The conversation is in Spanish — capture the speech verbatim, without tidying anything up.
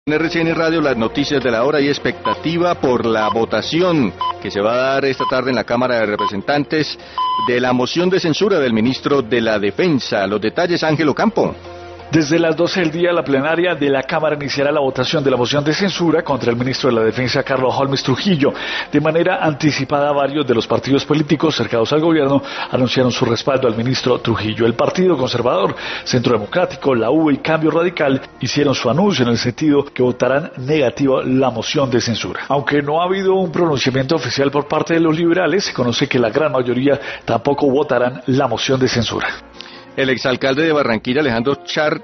En R C N Radio, las noticias de la hora y expectativa por la votación que se va a dar esta tarde en la Cámara de Representantes de la moción de censura del ministro de la Defensa. Los detalles, Ángel Ocampo. Desde las doce del día, la plenaria de la Cámara iniciará la votación de la moción de censura contra el ministro de la Defensa, Carlos Holmes Trujillo. De manera anticipada, varios de los partidos políticos cercanos al gobierno anunciaron su respaldo al ministro Trujillo. El Partido Conservador, Centro Democrático, la U y Cambio Radical hicieron su anuncio en el sentido que votarán negativo la moción de censura. Aunque no ha habido un pronunciamiento oficial por parte de los liberales, se conoce que la gran mayoría tampoco votarán la moción de censura. El exalcalde de Barranquilla, Alejandro Char,